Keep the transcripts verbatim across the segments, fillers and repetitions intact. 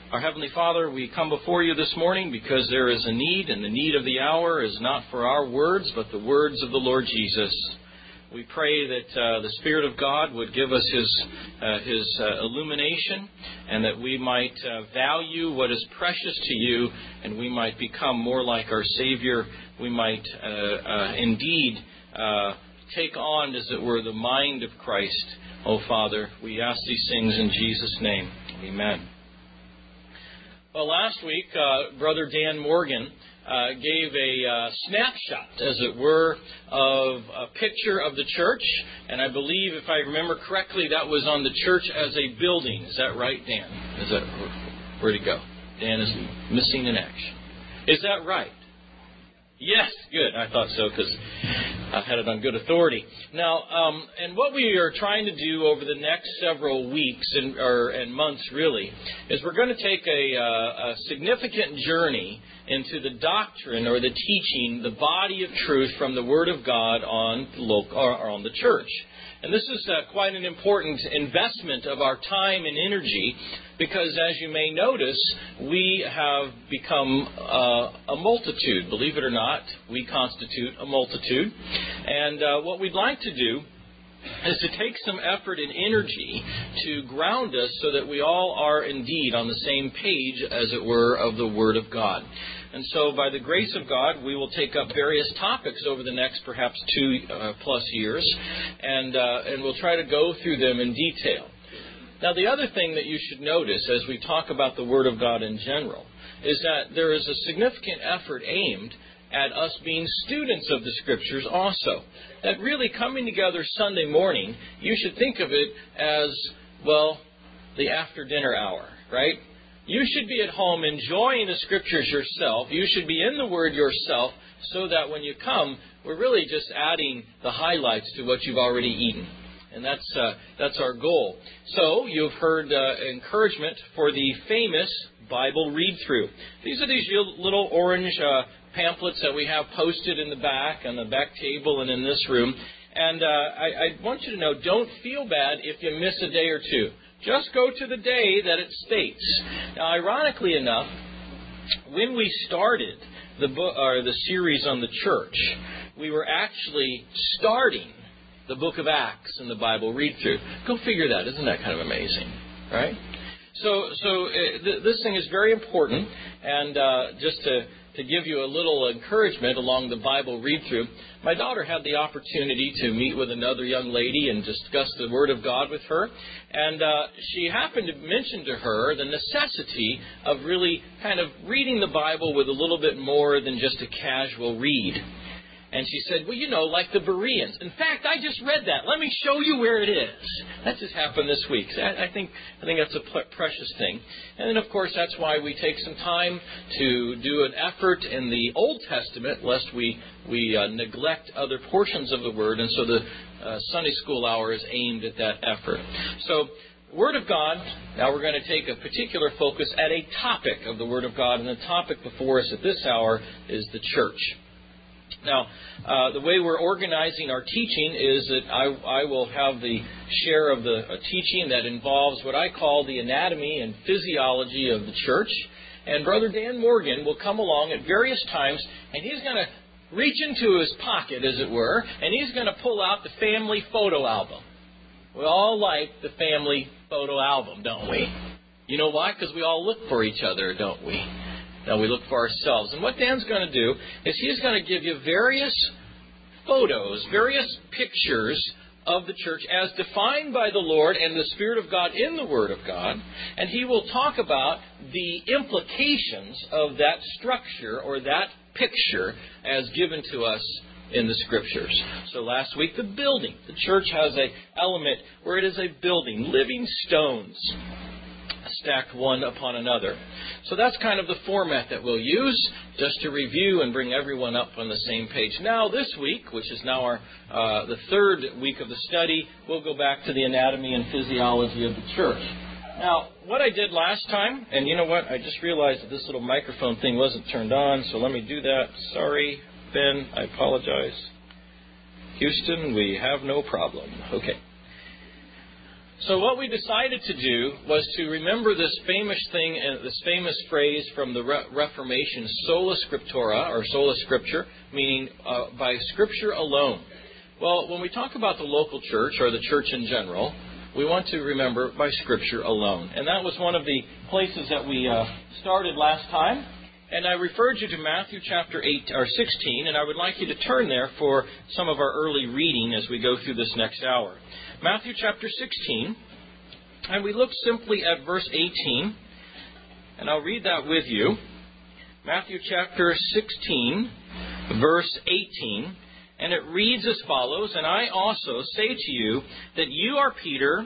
Our Heavenly Father, we come before you this morning because there is a need, and the need of the hour is not for our words, but the words of the Lord Jesus. We pray that uh, the Spirit of God would give us His uh, His uh, illumination, and that we might uh, value what is precious to you, and we might become more like our Savior. We might uh, uh, indeed uh, take on, as it were, the mind of Christ. Oh, Father, we ask these things in Jesus' name. Amen. Well, last week, uh, Brother Dan Morgan uh, gave a uh, snapshot, as it were, of a picture of the church. And I believe, if I remember correctly, that was on the church as a building. Is that right, Dan? Is that where'd he go? Dan is missing in action. Is that right? Yes, good. I thought so because I had it on good authority. Now, um, and what we are trying to do over the next several weeks and, or, and months, really, is we're going to take a, uh, a significant journey into the doctrine or the teaching, the body of truth from the Word of God on the local, or on the church. And this is uh, quite an important investment of our time and energy because, as you may notice, we have become uh, a multitude. Believe it or not, we constitute a multitude. And uh, what we'd like to do is to take some effort and energy to ground us so that we all are indeed on the same page, as it were, of the Word of God. And so, by the grace of God, we will take up various topics over the next perhaps two uh, plus years, and uh, and we'll try to go through them in detail. Now, the other thing that you should notice as we talk about the Word of God in general is that there is a significant effort aimed at us being students of the Scriptures also. That really coming together Sunday morning, you should think of it as, well, the after-dinner hour, right? You should be at home enjoying the Scriptures yourself. You should be in the Word yourself so that when you come, we're really just adding the highlights to what you've already eaten. And that's uh, that's our goal. So you've heard uh, encouragement for the famous Bible read-through. These are these little orange uh, pamphlets that we have posted in the back, on the back table and in this room. And uh, I, I want you to know, don't feel bad if you miss a day or two. Just go to the day that it states. Now, ironically enough, when we started the book or the series on the church, we were actually starting the book of Acts in the Bible read-through. Go figure that. Isn't that kind of amazing? Right? So, so uh, th- this thing is very important, and uh, just to to give you a little encouragement along the Bible read-through, my daughter had the opportunity to meet with another young lady and discuss the Word of God with her. And uh, she happened to mention to her the necessity of really kind of reading the Bible with a little bit more than just a casual read. And she said, well, you know, like the Bereans. In fact, I just read that. Let me show you where it is. That just happened this week. So I, I think I think that's a p- precious thing. And then, of course, that's why we take some time to do an effort in the Old Testament, lest we, we uh, neglect other portions of the Word. And so the uh, Sunday school hour is aimed at that effort. So, Word of God, now we're going to take a particular focus at a topic of the Word of God. And the topic before us at this hour is the church. Now, uh, the way we're organizing our teaching is that I, I will have the share of the uh, teaching that involves what I call the anatomy and physiology of the church. And Brother Dan Morgan will come along at various times, and he's going to reach into his pocket, as it were, and he's going to pull out the family photo album. We all like the family photo album, don't we? You know why? Because we all look for each other, don't we? Now we look for ourselves. And what Dan's going to do is he's going to give you various photos, various pictures of the church as defined by the Lord and the Spirit of God in the Word of God. And he will talk about the implications of that structure or that picture as given to us in the Scriptures. So last week, the building. The church has an element where it is a building, living stones stacked one upon another. So that's kind of the format that we'll use just to review and bring everyone up on the same page. Now this week, which is now our uh, the third week of the study, we'll go back to the anatomy and physiology of the church. Now, what I did last time, and you know what, I just realized that this little microphone thing wasn't turned on, so let me do that. Sorry, Ben, I apologize. Houston, we have no problem. Okay. So what we decided to do was to remember this famous thing, uh, this famous phrase from the Re- Reformation, sola scriptura, or sola scripture, meaning uh, by Scripture alone. Well, when we talk about the local church, or the church in general, we want to remember by Scripture alone. And that was one of the places that we uh, started last time. And I referred you to Matthew chapter eight or sixteen, and I would like you to turn there for some of our early reading as we go through this next hour. Matthew chapter sixteen, and we look simply at verse eighteen, and I'll read that with you. Matthew chapter sixteen, verse eighteen, and it reads as follows, "And I also say to you that you are Peter,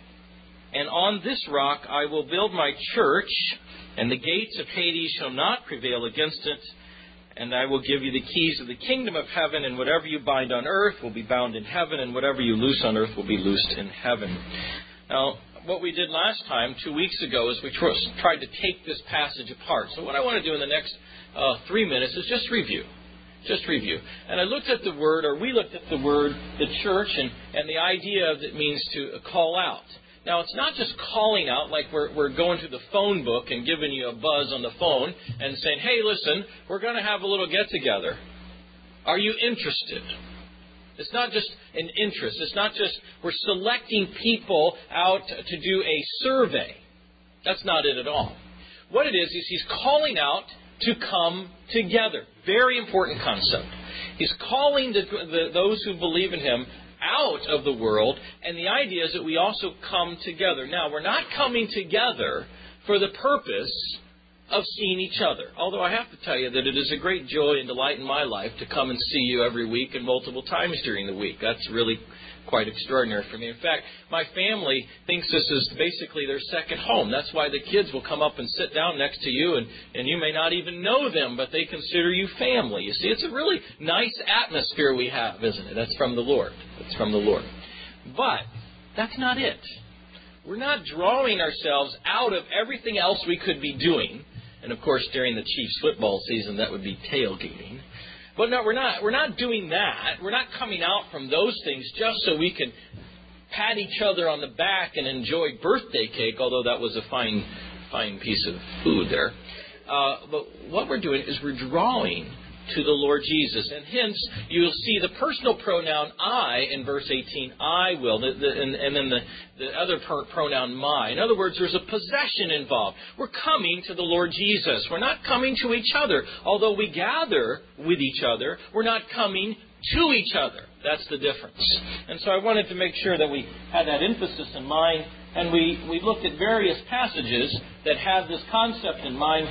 and on this rock I will build my church, and the gates of Hades shall not prevail against it. And I will give you the keys of the kingdom of heaven, and whatever you bind on earth will be bound in heaven, and whatever you loose on earth will be loosed in heaven." Now, what we did last time, two weeks ago, is we tr- tried to take this passage apart. So what I want to do in the next uh, three minutes is just review. Just review. And I looked at the word, or we looked at the word, the church, and, and the idea of it means to call out. Now, it's not just calling out like we're, we're going to the phone book and giving you a buzz on the phone and saying, "Hey, listen, we're going to have a little get-together. Are you interested?" It's not just an interest. It's not just we're selecting people out to do a survey. That's not it at all. What it is, is he's calling out to come together. Very important concept. He's calling the, the, those who believe in him out of the world, and the idea is that we also come together. Now, we're not coming together for the purpose of seeing each other. Although I have to tell you that it is a great joy and delight in my life to come and see you every week and multiple times during the week. That's really quite extraordinary for me. In fact, my family thinks this is basically their second home. That's why the kids will come up and sit down next to you, and, and you may not even know them, but they consider you family. You see, it's a really nice atmosphere we have, isn't it? That's from the Lord. That's from the Lord. But that's not it. We're not drawing ourselves out of everything else we could be doing. And, of course, during the Chiefs football season, that would be tailgating. But no, we're not. We're not doing that. We're not coming out from those things just so we can pat each other on the back and enjoy birthday cake, although that was a fine, fine piece of food there. Uh, but what we're doing is we're drawing to the Lord Jesus. And hence, you'll see the personal pronoun I in verse eighteen, I will, the, the, and, and then the, the other per, pronoun my. In other words, there's a possession involved. We're coming to the Lord Jesus. We're not coming to each other. Although we gather with each other, we're not coming to each other. That's the difference. And so I wanted to make sure that we had that emphasis in mind. And we, we looked at various passages that have this concept in mind.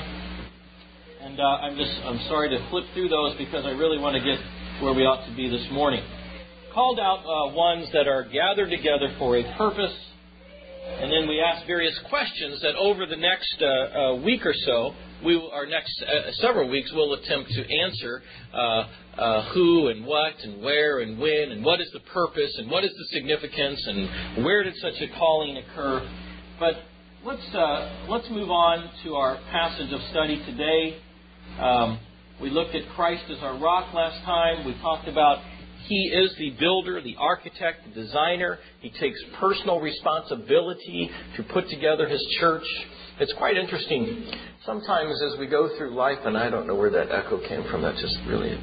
And uh, I'm just I'm sorry to flip through those because I really want to get where we ought to be this morning. Called out uh, ones that are gathered together for a purpose. And then we ask various questions that over the next uh, uh, week or so, we will, our next uh, several weeks, we'll attempt to answer uh, uh, who and what and where and when and what is the purpose and what is the significance and where did such a calling occur. But let's uh, let's move on to our passage of study today. Um, we looked at Christ as our rock last time. We talked about He is the builder, the architect, the designer. He takes personal responsibility to put together His church. It's quite interesting. Sometimes as we go through life, and I don't know where that echo came from, that just really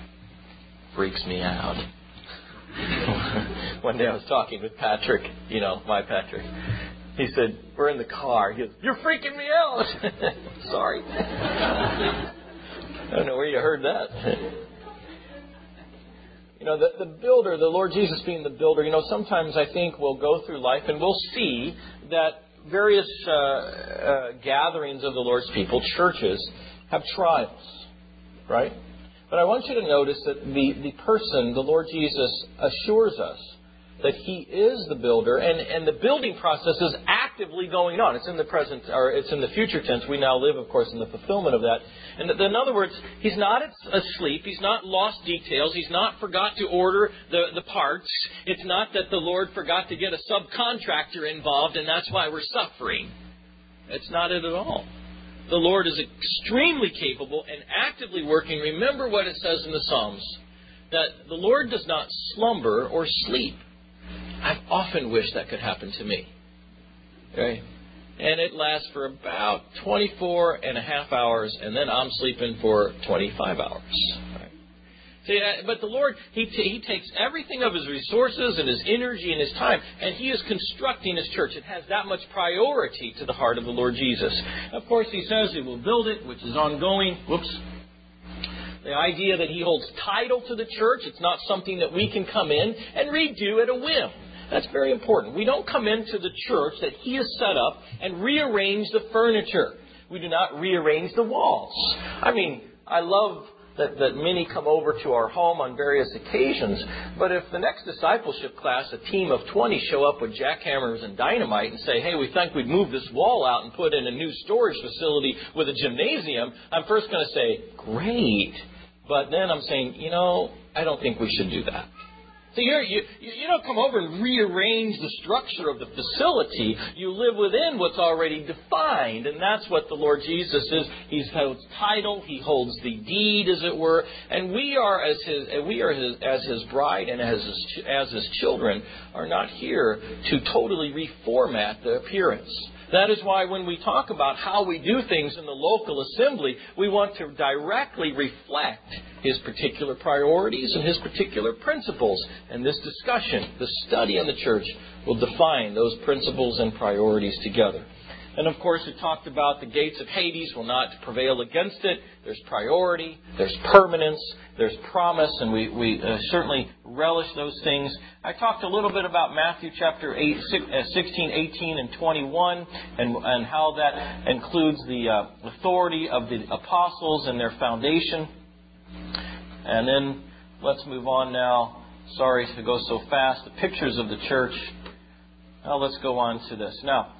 freaks me out. One day I was talking with Patrick, you know, my Patrick. He said, we're in the car. He goes, "You're freaking me out." Sorry. I don't know where you heard that. You know, the, the builder, the Lord Jesus being the builder, you know, sometimes I think we'll go through life and we'll see that various uh, uh, gatherings of the Lord's people, churches, have trials, right? But I want you to notice that the, the person, the Lord Jesus, assures us that He is the builder, and, and the building process is actively going on. It's in the present, or it's in the future tense. We now live, of course, in the fulfillment of that. And in other words, He's not asleep. He's not lost details. He's not forgot to order the, the parts. It's not that the Lord forgot to get a subcontractor involved, and that's why we're suffering. It's not it at all. The Lord is extremely capable and actively working. Remember what it says in the Psalms, that the Lord does not slumber or sleep. I've often wished that could happen to me. Okay? And it lasts for about twenty-four and a half hours, and then I'm sleeping for twenty-five hours. Right? See, but the Lord, he, t- he takes everything of His resources and His energy and His time, and He is constructing His church. It has that much priority to the heart of the Lord Jesus. Of course, He says He will build it, which is ongoing. Whoops. The idea that He holds title to the church, it's not something that we can come in and redo at a whim. That's very important. We don't come into the church that He has set up and rearrange the furniture. We do not rearrange the walls. I mean, I love that, that many come over to our home on various occasions, but if the next discipleship class, a team of twenty, show up with jackhammers and dynamite and say, hey, we think we'd move this wall out and put in a new storage facility with a gymnasium, I'm first going to say, great. But then I'm saying, you know, I don't think we should do that. So you're, you you don't come over and rearrange the structure of the facility. You live within what's already defined, and that's what the Lord Jesus is. He holds title, He holds the deed, as it were, and we are as His we are his, as His bride and as His, as His children are not here to totally reformat the appearance. That is why when we talk about how we do things in the local assembly, we want to directly reflect His particular priorities and His particular principles. And this discussion, the study on the church, will define those principles and priorities together. And of course, it talked about the gates of Hades will not prevail against it. There's priority, there's permanence, there's promise, and we, we uh, certainly relish those things. I talked a little bit about Matthew chapter eight, sixteen, eighteen, and twenty-one, and, and how that includes the uh, authority of the apostles and their foundation. And then let's move on now. Sorry to go so fast. The pictures of the church. Now let's go on to this. Now,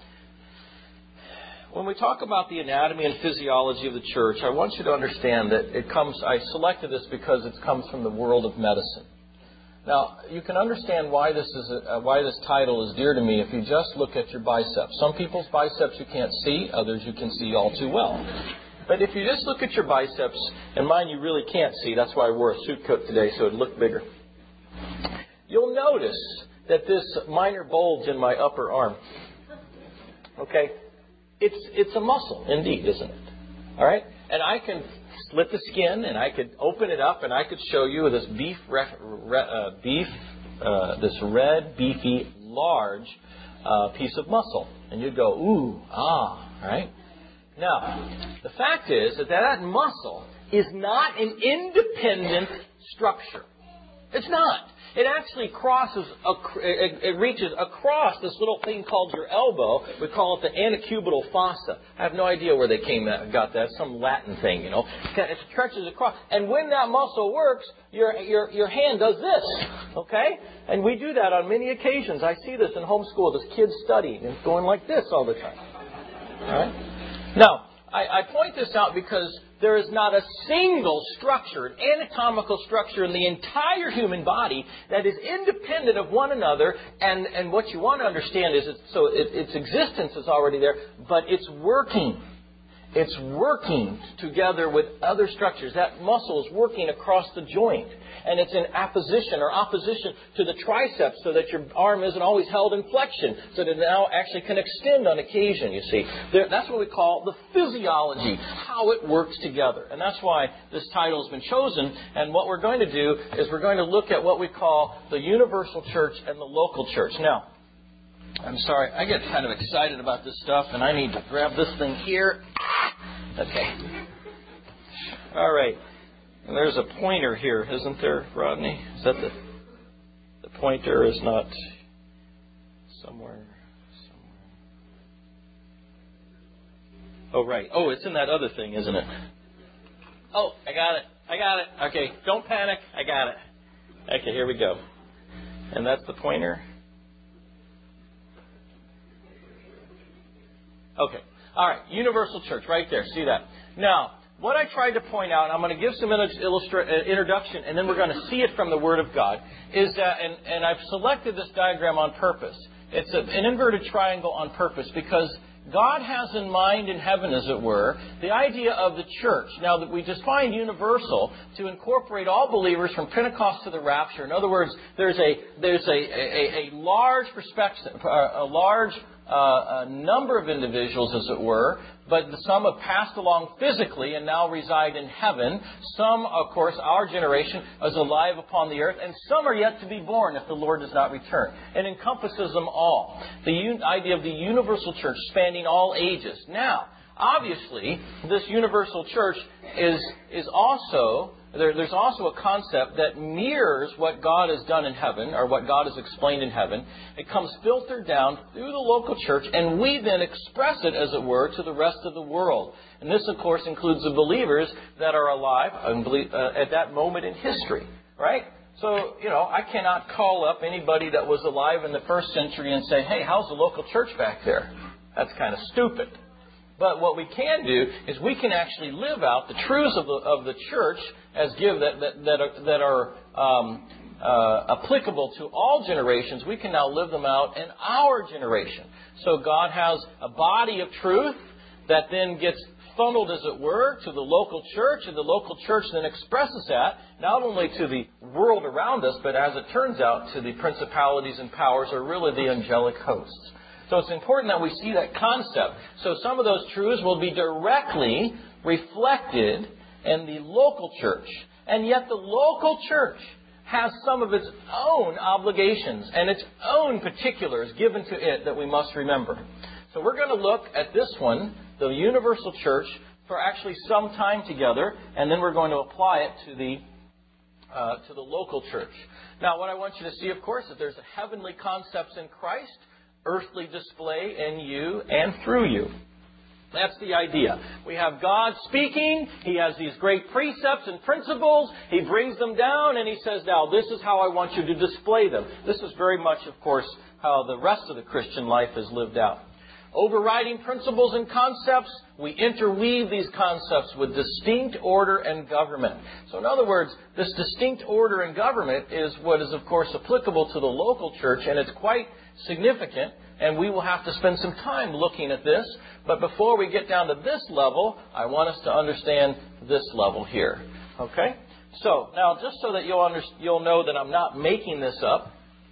when we talk about the anatomy and physiology of the church, I want you to understand that it comes, I selected this because it comes from the world of medicine. Now, you can understand why this is a, why this title is dear to me if you just look at your biceps. Some people's biceps you can't see, others you can see all too well. But if you just look at your biceps, and mine you really can't see, that's why I wore a suit coat today so it looked bigger. You'll notice that this minor bulge in my upper arm, okay, It's it's a muscle, indeed, isn't it? All right? And I can slit the skin, and I could open it up, and I could show you this beef, re, re, uh, beef, uh, this red, beefy, large uh, piece of muscle. And you'd go, ooh, ah, right? Now, the fact is that that muscle is not an independent structure. It's not. It actually crosses, it reaches across this little thing called your elbow. We call it the antecubital fossa. I have no idea where they came that, got that. Some Latin thing, you know. It stretches across. And when that muscle works, your, your, your hand does this. Okay? And we do that on many occasions. I see this in homeschool. This kid's studying and going like this all the time. All right? Now, I, I point this out because there is not a single structure, an anatomical structure in the entire human body that is independent of one another. And, and what you want to understand is it's, so it, its existence is already there, but it's working. It's working together with other structures. That muscle is working across the joint. And it's in apposition or opposition to the triceps so that your arm isn't always held in flexion. So that it now actually can extend on occasion, you see. There, that's what we call the physiology, how it works together. And that's why this title has been chosen. And what we're going to do is we're going to look at what we call the universal church and the local church. Now, I'm sorry, I get kind of excited about this stuff, and I need to grab this thing here. Okay. All right. And there's a pointer here, isn't there, Rodney? Is that the the pointer is not somewhere somewhere. Oh, right. Oh, it's in that other thing, isn't it? Oh, I got it. I got it. Okay, don't panic. I got it. Okay, here we go. And that's the pointer. Okay. All right. Universal church, right there. See that? Now, what I tried to point out, I'm going to give some illustra- introduction, and then we're going to see it from the Word of God, is that, and, and I've selected this diagram on purpose. It's a, an inverted triangle on purpose because God has in mind in heaven, as it were, the idea of the church. Now, that we define universal to incorporate all believers from Pentecost to the rapture. In other words, there's a there's a, a, a large perspective, a large uh, a number of individuals, as it were, but some have passed along physically and now reside in heaven. Some, of course, our generation is alive upon the earth, and some are yet to be born if the Lord does not return. It encompasses them all. The un- idea of the universal church spanning all ages. Now, obviously, this universal church is is also, there, there's also a concept that mirrors what God has done in heaven, or what God has explained in heaven. It comes filtered down through the local church, and we then express it, as it were, to the rest of the world. And this, of course, includes the believers that are alive at that moment in history, right? So, you know, I cannot call up anybody that was alive in the first century and say, hey, how's the local church back there? That's kind of stupid. But what we can do is we can actually live out the truths of the, of the church as give that that that are, that are um, uh, applicable to all generations. We can now live them out in our generation. So God has a body of truth that then gets funneled, as it were, to the local church, and the local church then expresses that not only to the world around us, but as it turns out, to the principalities and powers, or really the angelic hosts. So it's important that we see that concept. So some of those truths will be directly reflected in the local church. And yet the local church has some of its own obligations and its own particulars given to it that we must remember. So we're going to look at this one, the universal church, for actually some time together, and then we're going to apply it to the uh, to the local church. Now, what I want you to see, of course, is there's a heavenly concepts in Christ, earthly display in you and through you. That's the idea. We have God speaking. He has these great precepts and principles. He brings them down and He says, now, this is how I want you to display them. This is very much, of course, how the rest of the Christian life is lived out. Overriding principles and concepts, we interweave these concepts with distinct order and government. So in other words, this distinct order and government is what is, of course, applicable to the local church, and it's quite significant, and we will have to spend some time looking at this. But before we get down to this level, I want us to understand this level here. Okay? So, now, just so that you'll, under, you'll know that I'm not making this up,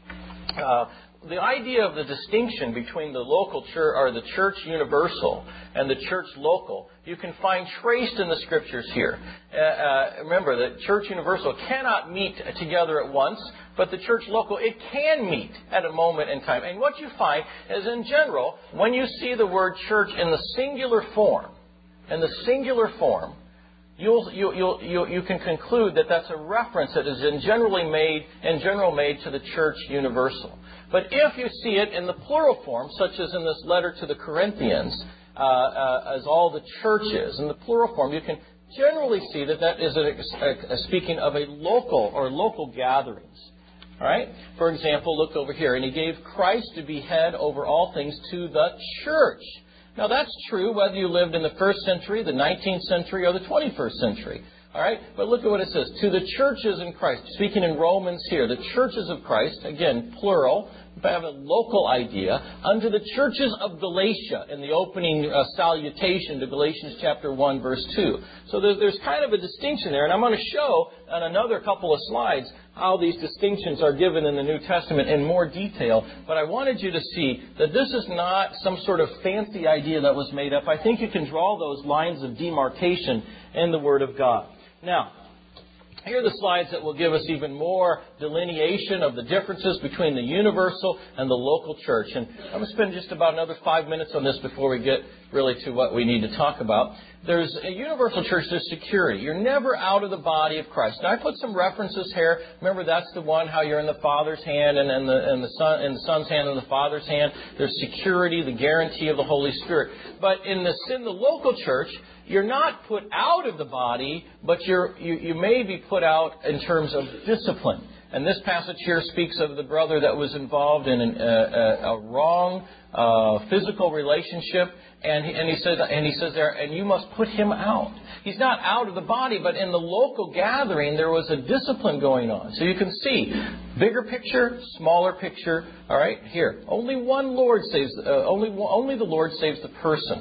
uh, the idea of the distinction between the local church, or the church universal, and the church local, you can find traced in the Scriptures here. Uh, uh, remember that church universal cannot meet together at once, but the church local, it can meet at a moment in time. And what you find is, in general, when you see the word church in the singular form, in the singular form, You'll, you'll, you'll, you'll, you can conclude that that's a reference that is in generally made, in general made to the church universal. But if you see it in the plural form, such as in this letter to the Corinthians, uh, uh, as all the churches, in the plural form, you can generally see that that is a, a, a speaking of a local or local gatherings. All right? For example, look over here. And He gave Christ to be head over all things to the church. Now, that's true whether you lived in the first century, the nineteenth century, or the twenty-first century. All right? But look at what it says. To the churches in Christ. Speaking in Romans here, the churches of Christ, again, plural, but have a local idea, unto the churches of Galatia in the opening uh, salutation to Galatians chapter one, verse two. So there's, there's kind of a distinction there, and I'm going to show on another couple of slides how these distinctions are given in the New Testament in more detail. But I wanted you to see that this is not some sort of fancy idea that was made up. I think you can draw those lines of demarcation in the Word of God. Now, here are the slides that will give us even more delineation of the differences between the universal and the local church. And I'm going to spend just about another five minutes on this before we get really to what we need to talk about. There's a universal church, there's security. You're never out of the body of Christ. Now, I put some references here. Remember, that's the one, how you're in the Father's hand and in the, and the Son, in the Son's hand and the Father's hand. There's security, the guarantee of the Holy Spirit. But in the, in the local church, you're not put out of the body, but you're, you, you may be put out in terms of discipline. And this passage here speaks of the brother that was involved in an, a, a, a wrong uh, physical relationship. And he, and he says, and he says there, and you must put him out. He's not out of the body, but in the local gathering, there was a discipline going on. So you can see, bigger picture, smaller picture. All right, here, only one Lord saves. Uh, only only the Lord saves the person.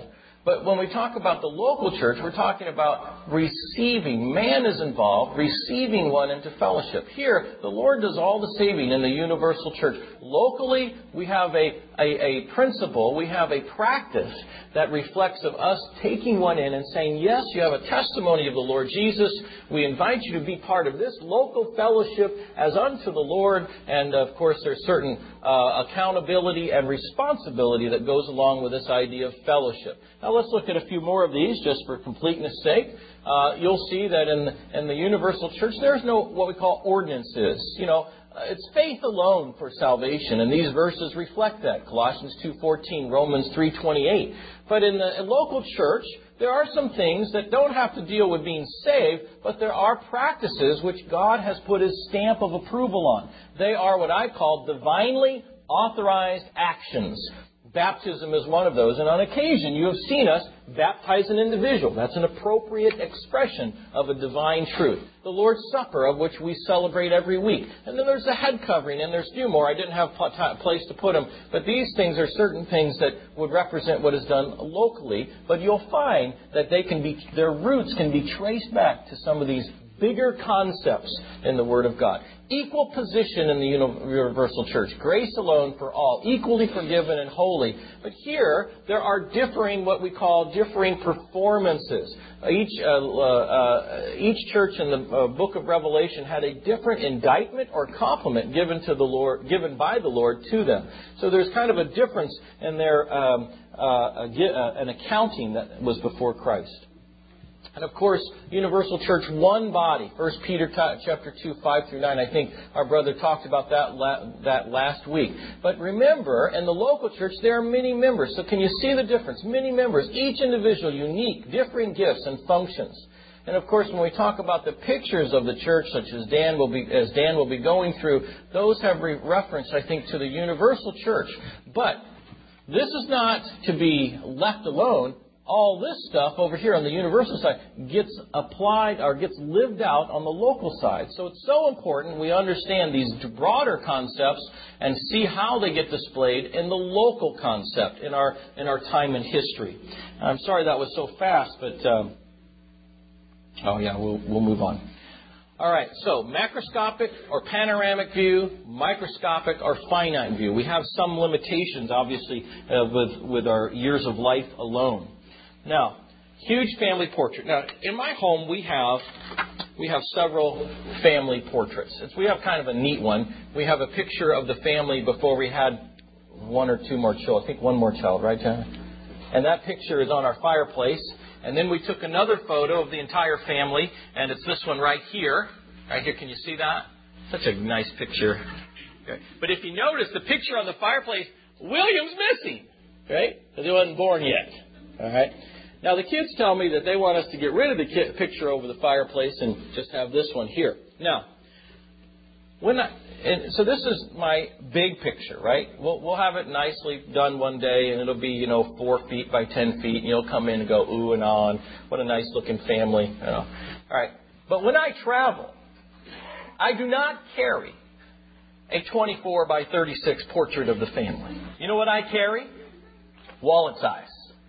But when we talk about the local church, we're talking about receiving. Man is involved, receiving one into fellowship. Here, the Lord does all the saving in the universal church. Locally, we have a, a, a principle, we have a practice that reflects of us taking one in and saying, yes, you have a testimony of the Lord Jesus. We invite you to be part of this local fellowship as unto the Lord. And, of course, there's certain uh, accountability and responsibility that goes along with this idea of fellowship. Now, let's look at a few more of these just for completeness' sake. Uh, you'll see that in the, in the universal church, there's no what we call ordinances. You know, it's faith alone for salvation, and these verses reflect that. Colossians two fourteen, Romans three twenty-eight. But in the local church, there are some things that don't have to deal with being saved, but there are practices which God has put His stamp of approval on. They are what I call divinely authorized actions. Baptism is one of those, and on occasion you have seen us baptize an individual. That's an appropriate expression of a divine truth. The Lord's Supper, of which we celebrate every week. And then there's the head covering, and there's a few more. I didn't have a place to put them, but these things are certain things that would represent what is done locally. But you'll find that they can be, their roots can be traced back to some of these bigger concepts in the Word of God. Equal position in the universal church. Grace alone for all. Equally forgiven and holy. But here, there are differing, what we call differing performances. Each, uh, uh, each church in the uh, book of Revelation had a different indictment or compliment given to the Lord, given by the Lord to them. So there's kind of a difference in their um, uh, uh, an accounting that was before Christ. And of course, universal church, one body. First Peter chapter two, five through nine. I think our brother talked about that la- that last week. But remember, in the local church, there are many members. So can you see the difference? Many members, each individual, unique, differing gifts and functions. And of course, when we talk about the pictures of the church, such as Dan will be, as Dan will be going through, those have re- reference, I think, to the universal church. But this is not to be left alone. All this stuff over here on the universal side gets applied or gets lived out on the local side. So it's so important we understand these broader concepts and see how they get displayed in the local concept in our in our time and history. I'm sorry that was so fast, but um, oh yeah, we'll we'll move on. All right, so macroscopic or panoramic view, microscopic or finite view. We have some limitations, obviously, uh, with with our years of life alone. Now, huge family portrait. Now, in my home, we have we have several family portraits. It's, we have kind of a neat one. We have a picture of the family before we had one or two more children. I think one more child, right, John? And that picture is on our fireplace. And then we took another photo of the entire family, and it's this one right here. Right here, can you see that? Such a nice picture. Okay. But if you notice, the picture on the fireplace, William's missing, right? Because he wasn't born yet. All right. Now, the kids tell me that they want us to get rid of the ki- picture over the fireplace and just have this one here. Now, when I, and so this is my big picture, right? We'll, we'll have it nicely done one day, and it'll be, you know, four feet by ten feet, and you'll come in and go, ooh and ah, and what a nice-looking family. You know. All right. But when I travel, I do not carry a twenty-four by thirty-six portrait of the family. You know what I carry? Wallet size.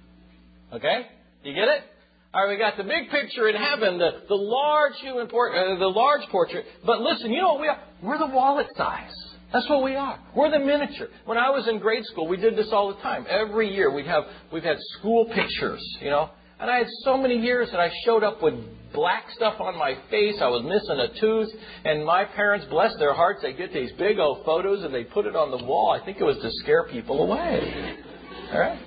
Okay? You get it? All right, we got the big picture in heaven, the, the large human port, uh, the large portrait. But listen, you know what we are? We're the wallet size. That's what we are. We're the miniature. When I was in grade school, we did this all the time. Every year we'd have we've had school pictures, you know. And I had so many years that I showed up with black stuff on my face. I was missing a tooth. And my parents, bless their hearts, they get these big old photos and they put it on the wall. I think it was to scare people away. All right?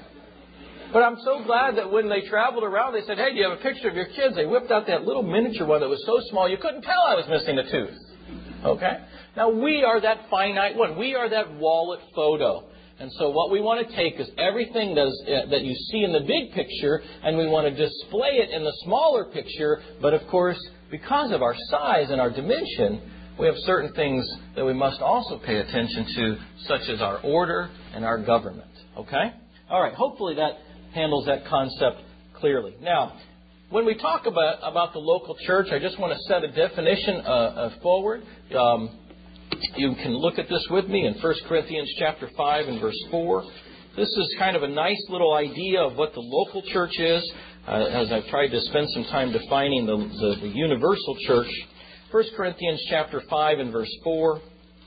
But I'm so glad that when they traveled around, they said, hey, do you have a picture of your kids? They whipped out that little miniature one that was so small you couldn't tell I was missing a tooth. Okay? Now, we are that finite one. We are that wallet photo. And so what we want to take is everything that, is, uh, that you see in the big picture, and we want to display it in the smaller picture. But, of course, because of our size and our dimension, we have certain things that we must also pay attention to, such as our order and our government. Okay? All right. Hopefully that handles that concept clearly. Now, when we talk about, about the local church, I just want to set a definition uh, uh, forward. Um, you can look at this with me in First Corinthians chapter five and verse four. this is kind of a nice little idea of what the local church is, uh, as I've tried to spend some time defining the, the, the universal church. First Corinthians chapter five and verse four.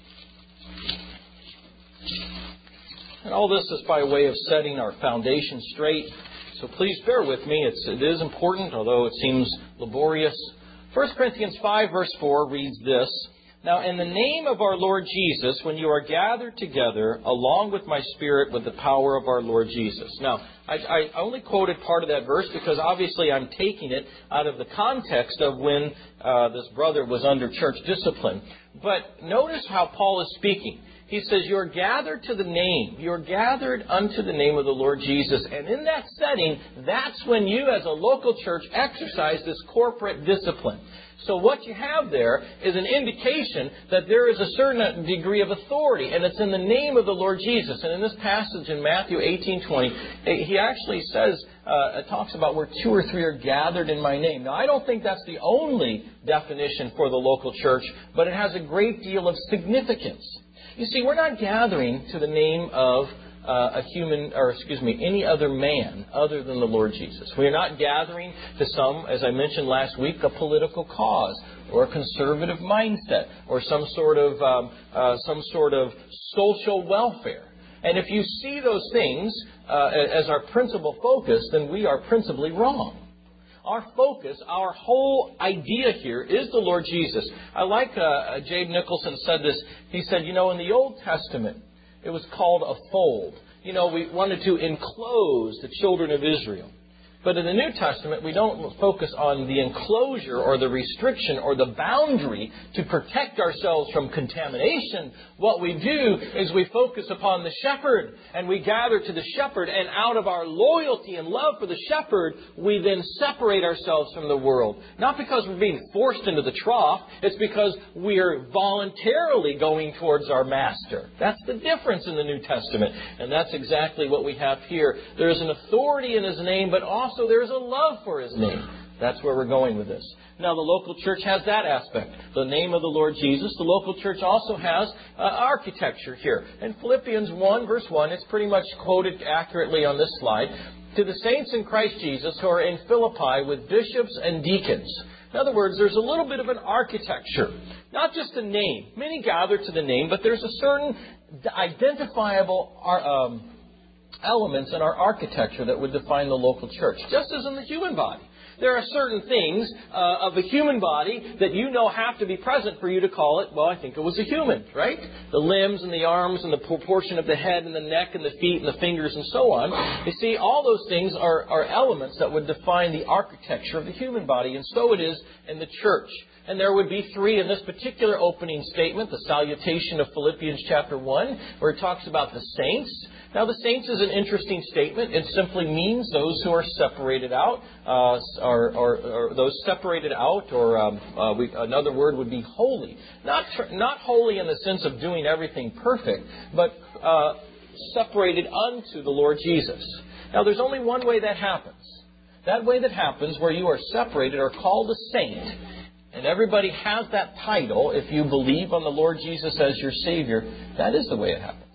And all this is by way of setting our foundation straight. So please bear with me. It's, it is important, although it seems laborious. First Corinthians five verse four reads this. Now, in the name of our Lord Jesus, when you are gathered together, along with my Spirit, with the power of our Lord Jesus. Now, I, I only quoted part of that verse because obviously I'm taking it out of the context of when uh, this brother was under church discipline. But notice how Paul is speaking. He says, you're gathered to the name. You're gathered unto the name of the Lord Jesus. And in that setting, that's when you as a local church exercise this corporate discipline. So what you have there is an indication that there is a certain degree of authority, and it's in the name of the Lord Jesus. And in this passage in Matthew eighteen twenty, he actually says, uh, it talks about where two or three are gathered in my name. Now, I don't think that's the only definition for the local church, but it has a great deal of significance. You see, we're not gathering to the name of Uh, a human, or excuse me, any other man other than the Lord Jesus. We are not gathering to some, as I mentioned last week, a political cause or a conservative mindset or some sort of um, uh, some sort of social welfare. And if you see those things uh, as our principal focus, then we are principally wrong. Our focus, our whole idea here is the Lord Jesus. I like uh, Jabe Nicholson said this. He said, you know, in the Old Testament, it was called a fold. You know, we wanted to enclose the children of Israel. But in the New Testament, we don't focus on the enclosure or the restriction or the boundary to protect ourselves from contamination. What we do is we focus upon the shepherd, and we gather to the shepherd, and out of our loyalty and love for the shepherd, we then separate ourselves from the world. Not because we're being forced into the trough, it's because we are voluntarily going towards our master. That's the difference in the New Testament, and that's exactly what we have here. There is an authority in His name, but also Also, there's a love for His name. That's where we're going with this. Now, the local church has that aspect. The name of the Lord Jesus. The local church also has uh, architecture here. In Philippians one, verse one, it's pretty much quoted accurately on this slide. To the saints in Christ Jesus who are in Philippi with bishops and deacons. In other words, there's a little bit of an architecture. Not just a name. Many gather to the name, but there's a certain identifiable um elements in our architecture that would define the local church, just as in the human body. There are certain things uh, of the human body that you know have to be present for you to call it, well, I think it was a human, right? The limbs and the arms and the proportion of the head and the neck and the feet and the fingers and so on. You see, all those things are, are elements that would define the architecture of the human body, and so it is in the church. And there would be three in this particular opening statement, the salutation of Philippians chapter one, where it talks about the saints. Now, the saints is an interesting statement. It simply means those who are separated out, uh, or, or, or those separated out, or um, uh, we, another word would be holy. Not tr- not holy in the sense of doing everything perfect, but uh, separated unto the Lord Jesus. Now, there's only one way that happens. That way that happens where you are separated or called a saint, and everybody has that title if you believe on the Lord Jesus as your Savior. That is the way it happens.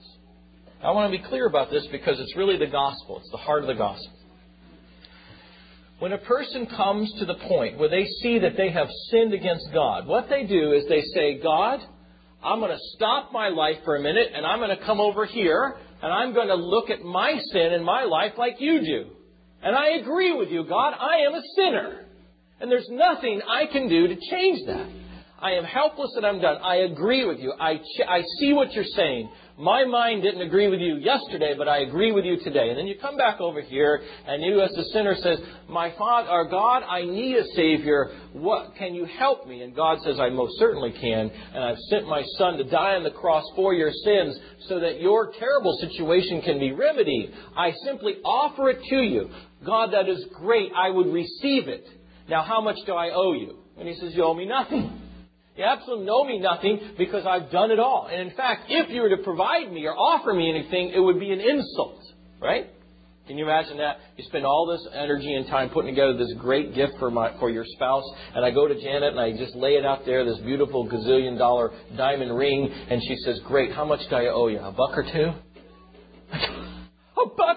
I want to be clear about this because it's really the gospel. It's the heart of the gospel. When a person comes to the point where they see that they have sinned against God, what they do is they say, God, I'm going to stop my life for a minute, and I'm going to come over here, and I'm going to look at my sin in my life like you do. And I agree with you, God. I am a sinner. And there's nothing I can do to change that. I am helpless and I'm done. I agree with you. I ch- I see what you're saying. My mind didn't agree with you yesterday, but I agree with you today. And then you come back over here, and you as the sinner says, my Father, or God, I need a Savior. What can you help me? And God says, I most certainly can. And I've sent my Son to die on the cross for your sins so that your terrible situation can be remedied. I simply offer it to you. God, that is great. I would receive it. Now, how much do I owe you? And He says, you owe me nothing. You absolutely owe me nothing because I've done it all. And in fact, if you were to provide me or offer me anything, it would be an insult, right? Can you imagine that? You spend all this energy and time putting together this great gift for my for your spouse, and I go to Janet and I just lay it out there, this beautiful gazillion dollar diamond ring, and she says, great, how much do I owe you? A buck or two? A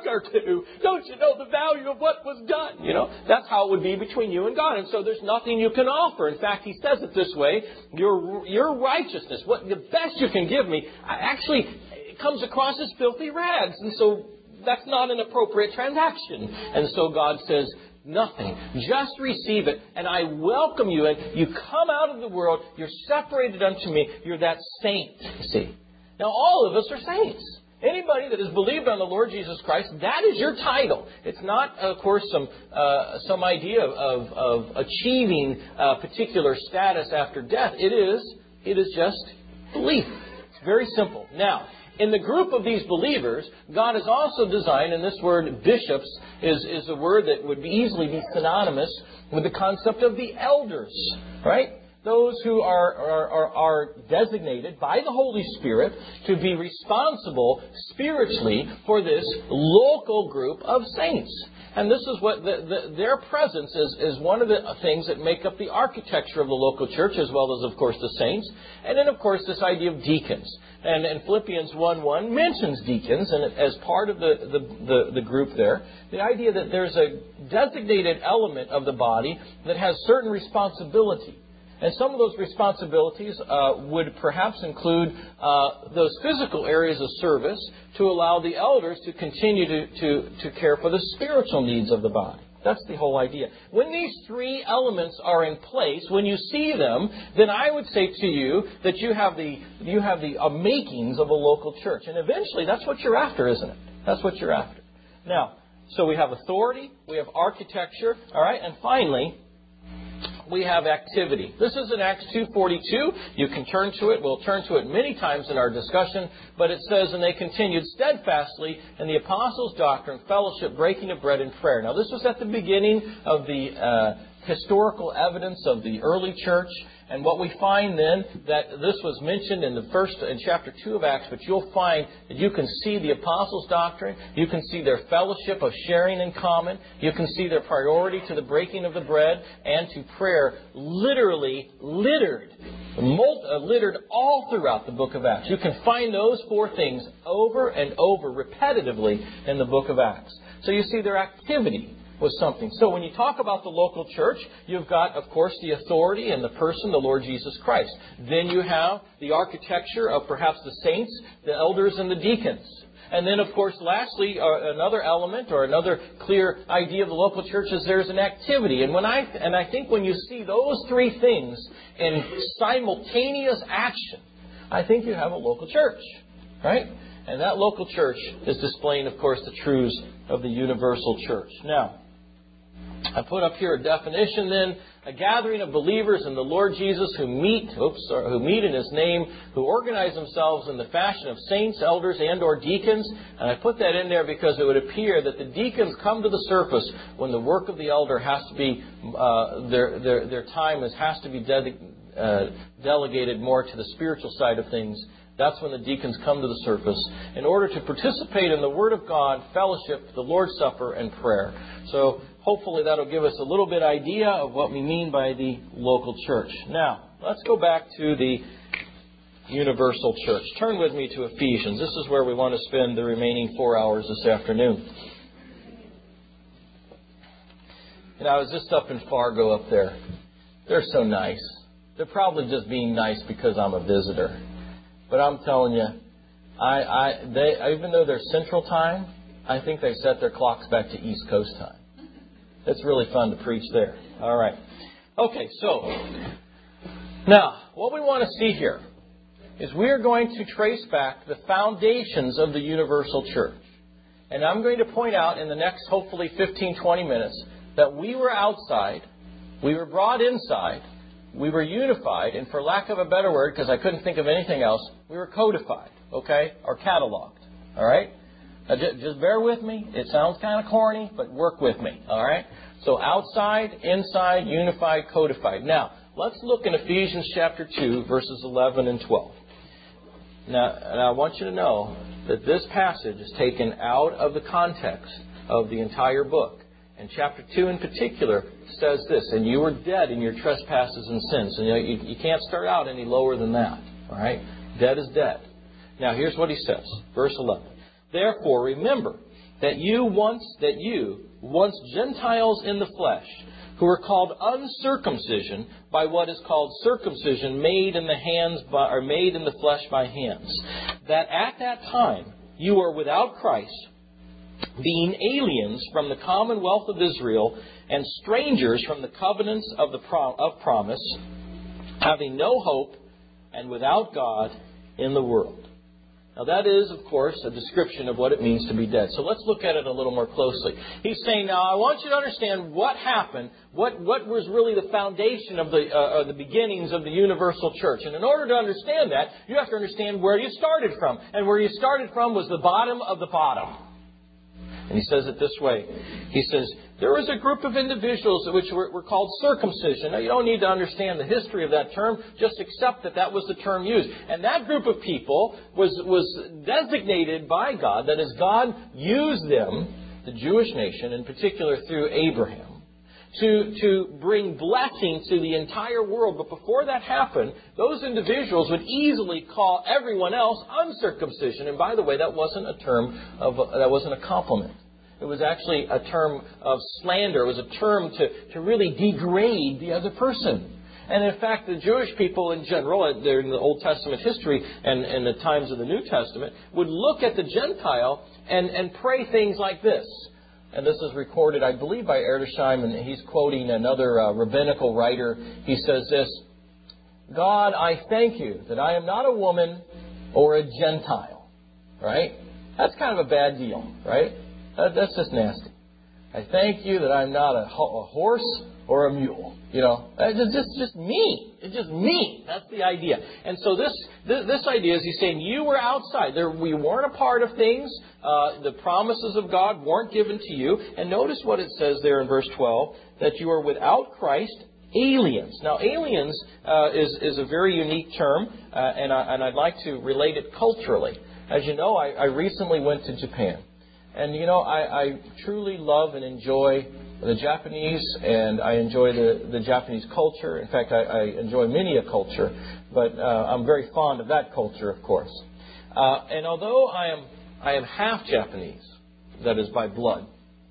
honor to. Don't you know the value of what was done? You know, that's how it would be between you and God. And so there's nothing you can offer. In fact, he says it this way, your, your righteousness, what the best you can give me, actually it comes across as filthy rags. And so that's not an appropriate transaction. And so God says, nothing. Just receive it, and I welcome you. And you come out of the world, you're separated unto me, you're that saint, you see. Now, all of us are saints. Anybody that has believed on the Lord Jesus Christ, that is your title. It's not, of course, some uh, some idea of, of achieving a particular status after death. It is, it is just belief. It's very simple. Now, in the group of these believers, God has also designed, and this word bishops is, is a word that would be easily be synonymous with the concept of the elders, right? Those who are, are, are, are designated by the Holy Spirit to be responsible spiritually for this local group of saints. And this is what the, the, their presence is, is one of the things that make up the architecture of the local church, as well as, of course, the saints. And then, of course, this idea of deacons. And, and Philippians one one mentions deacons, and as part of the, the, the, the group there, the idea that there's a designated element of the body that has certain responsibility. And some of those responsibilities uh, would perhaps include uh, those physical areas of service to allow the elders to continue to, to, to care for the spiritual needs of the body. That's the whole idea. When these three elements are in place, when you see them, then I would say to you that you have the you have the uh, makings of a local church. And eventually, that's what you're after, isn't it? That's what you're after. Now, so we have authority, we have architecture, all right, and finally, we have activity. This is in Acts two forty-two. You can turn to it. We'll turn to it many times in our discussion. But it says, and they continued steadfastly in the apostles' doctrine, fellowship, breaking of bread, and prayer. Now, this was at the beginning of the uh, historical evidence of the early church. And what we find then, that this was mentioned in the first, in chapter two of Acts, but you'll find that you can see the apostles' doctrine, you can see their fellowship of sharing in common, you can see their priority to the breaking of the bread and to prayer, literally littered, littered all throughout the book of Acts. You can find those four things over and over repetitively in the book of Acts. So you see their activity was something. So when you talk about the local church, you've got, of course, the authority and the person, the Lord Jesus Christ. Then you have the architecture of perhaps the saints, the elders, and the deacons. And then, of course, lastly, uh, another element or another clear idea of the local church is there's an activity. And when I and I think when you see those three things in simultaneous action, I think you have a local church, right? And that local church is displaying, of course, the truths of the universal church. Now, I put up here a definition then, a gathering of believers in the Lord Jesus who meet, oops, sorry, who meet in His name, who organize themselves in the fashion of saints, elders, and or deacons. And I put that in there because it would appear that the deacons come to the surface when the work of the elder has to be, uh, their, their, their time is, has to be de- uh, delegated more to the spiritual side of things. That's when the deacons come to the surface in order to participate in the Word of God, fellowship, the Lord's Supper, and prayer. So hopefully that'll give us a little bit idea of what we mean by the local church. Now, let's go back to the universal church. Turn with me to Ephesians. This is where we want to spend the remaining four hours this afternoon. And I was just up in Fargo up there. They're so nice. They're probably just being nice because I'm a visitor. But I'm telling you, I, I, they, even though they're Central Time, I think they set their clocks back to East Coast time. It's really fun to preach there. All right. Okay, so now what we want to see here is we are going to trace back the foundations of the universal church. And I'm going to point out in the next, hopefully, fifteen, twenty minutes that we were outside, we were brought inside, we were unified, and for lack of a better word, because I couldn't think of anything else, we were codified, okay, or cataloged, all right? Now, just, just bear with me. It sounds kind of corny, but work with me, all right? So outside, inside, unified, codified. Now, let's look in Ephesians chapter two, verses eleven and twelve. Now, and I want you to know that this passage is taken out of the context of the entire book. And chapter two in particular says this, and you were dead in your trespasses and sins. And you, know, you, you can't start out any lower than that. All right? Dead is dead. Now, here's what he says. Verse eleven. Therefore, remember that you once, that you, once Gentiles in the flesh, who are called uncircumcision by what is called circumcision, made in the hands by, or made in the flesh by hands, that at that time you were without Christ, being aliens from the commonwealth of Israel and strangers from the covenants of the prom- of promise, having no hope and without God in the world. Now that is, of course, a description of what it means to be dead. So let's look at it a little more closely. He's saying, now I want you to understand what happened, what, what was really the foundation of the, uh, of the beginnings of the universal church. And in order to understand that, you have to understand where you started from. And where you started from was the bottom of the bottom. And he says it this way. He says, there was a group of individuals which were, were called circumcision. Now, you don't need to understand the history of that term. Just accept that that was the term used. And that group of people was, was designated by God. That is, God used them, the Jewish nation, in particular through Abraham, to, to bring blessing to the entire world. But before that happened, those individuals would easily call everyone else uncircumcision. And by the way, that wasn't a term of, that wasn't a compliment. It was actually a term of slander. It was a term to, to really degrade the other person. And in fact, the Jewish people in general, during the Old Testament history and, and the times of the New Testament, would look at the Gentile and, and pray things like this. And this is recorded, I believe, by Erdesheim, and he's quoting another uh, rabbinical writer. He says this, God, I thank you that I am not a woman or a Gentile. Right? That's kind of a bad deal, right? That, that's just nasty. I thank you that I'm not a, ho- a horse or a mule. You know, it's just, just me. It's just me. That's the idea. And so this, this, this idea is he's saying you were outside. There, we weren't a part of things. Uh, the promises of God weren't given to you. And notice what it says there in verse twelve, that you are without Christ, aliens. Now, aliens uh, is, is a very unique term, uh, and, I, and I'd like to relate it culturally. As you know, I, I recently went to Japan. And, you know, I, I truly love and enjoy the Japanese, and I enjoy the, the Japanese culture. In fact, I, I enjoy many a culture, but uh, I'm very fond of that culture, of course. Uh, and although I am I am half Japanese, that is by blood,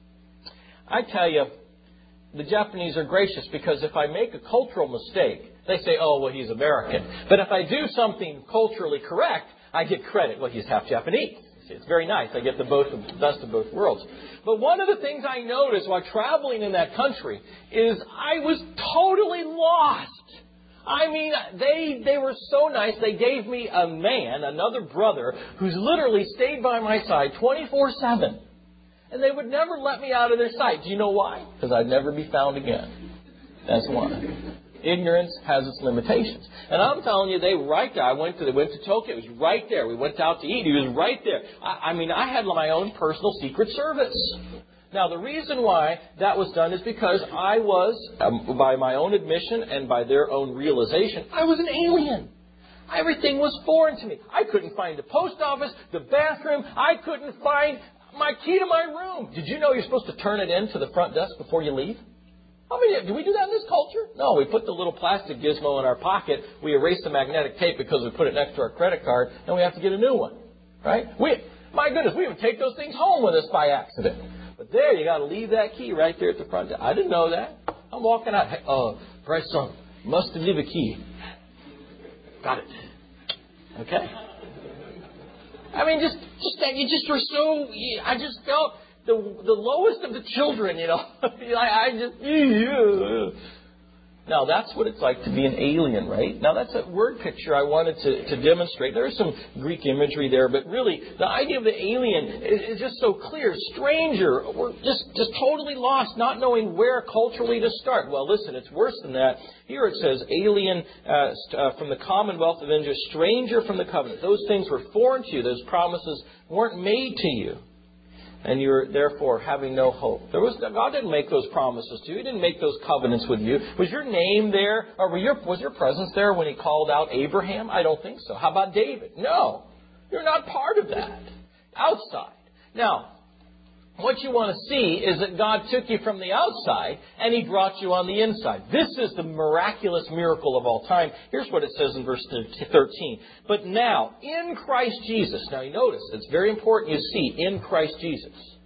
I tell you, the Japanese are gracious, because if I make a cultural mistake, they say, oh, well, he's American. But if I do something culturally correct, I get credit. Well, he's half Japanese. It's very nice. I get the both the best of both worlds. But one of the things I noticed while traveling in that country is I was totally lost. I mean, they they were so nice. They gave me a man, another brother, who's literally stayed by my side twenty-four seven. And they would never let me out of their sight. Do you know why? Because I'd never be found again. That's why. Ignorance has its limitations. And I'm telling you, they were right there. I went to, they went to Tokyo. It was right there. We went out to eat. He was right there. I, I mean, I had my own personal Secret Service. Now, the reason why that was done is because I was, um, by my own admission and by their own realization, I was an alien. Everything was foreign to me. I couldn't find the post office, the bathroom. I couldn't find my key to my room. Did you know you're supposed to turn it in to the front desk before you leave? How many, do we do that in this culture? No, we put the little plastic gizmo in our pocket. We erase the magnetic tape because we put it next to our credit card, and we have to get a new one. Right? We, my goodness, we even take those things home with us by accident. But there, you got to leave that key right there at the front desk. I didn't know that. I'm walking out. Hey, uh, Bryce son, must leave a key. Got it. Okay? I mean, just, just that you just were so, I just felt the the lowest of the children, you know. I, I just, now that's what it's like to be an alien, right? Now that's a word picture I wanted to, to demonstrate. There's some Greek imagery there, but really the idea of the alien is, is just so clear. Stranger, we're just, just totally lost, not knowing where culturally to start. Well, listen, it's worse than that. Here it says, alien uh, uh, from the commonwealth of Israel, stranger from the covenant. Those things were foreign to you. Those promises weren't made to you. And you're therefore having no hope. There was God didn't make those promises to you. He didn't make those covenants with you. Was your name there, or were your, was your presence there when He called out Abraham? I don't think so. How about David? No. You're not part of that. Outside. Now, what you want to see is that God took you from the outside and He brought you on the inside. This is the miraculous miracle of all time. Here's what it says in verse thirteen. But now, in Christ Jesus. Now, you notice, it's very important you see, in Christ Jesus.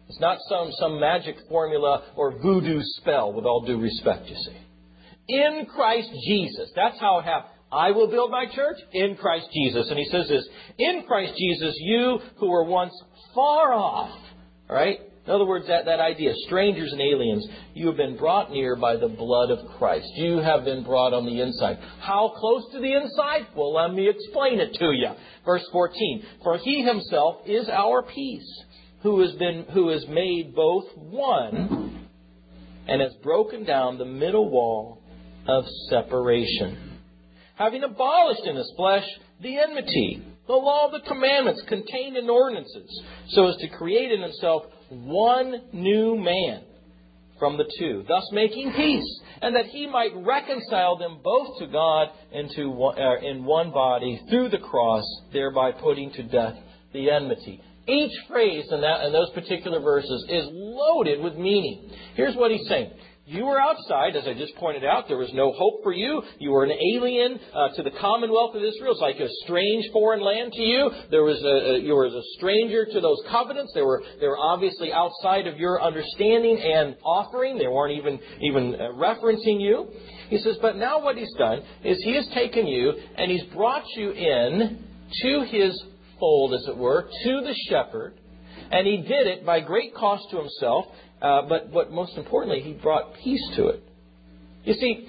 It's not some, some magic formula or voodoo spell, with all due respect, you see. In Christ Jesus. That's how it happened. I will build my church in Christ Jesus. And he says this, in Christ Jesus, you who were once far off, all right? In other words, that, that idea, strangers and aliens, you have been brought near by the blood of Christ. You have been brought on the inside. How close to the inside? Well, let me explain it to you. Verse fourteen, for he himself is our peace, who has been, who has made both one and has broken down the middle wall of separation, having abolished in his flesh the enmity, the law of the commandments contained in ordinances, so as to create in himself one new man from the two, thus making peace, and that he might reconcile them both to God into one, uh, in one body through the cross, thereby putting to death the enmity. Each phrase in, that, in those particular verses is loaded with meaning. Here's what he's saying. You were outside, as I just pointed out. There was no hope for you. You were an alien uh, to the commonwealth of Israel. It's like a strange foreign land to you. There was a, a, you were a stranger to those covenants. They were they were obviously outside of your understanding and offering. They weren't even even uh, referencing you. He says, but now what he's done is he has taken you and he's brought you in to his fold, as it were, to the shepherd, and he did it by great cost to himself. Uh, but, but most importantly, he brought peace to it. You see,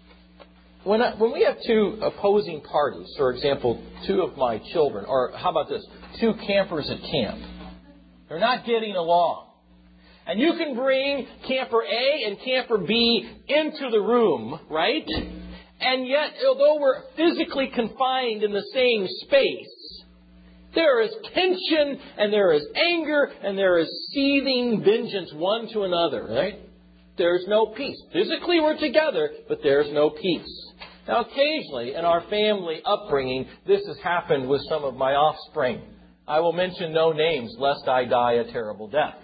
when I, when we have two opposing parties, for example, two of my children, or how about this, two campers at camp, they're not getting along. And you can bring camper A and camper B into the room, right? And yet, although we're physically confined in the same space, there is tension, and there is anger, and there is seething vengeance one to another, right? There's no peace. Physically we're together, but there's no peace. Now, occasionally in our family upbringing, this has happened with some of my offspring. I will mention no names, lest I die a terrible death.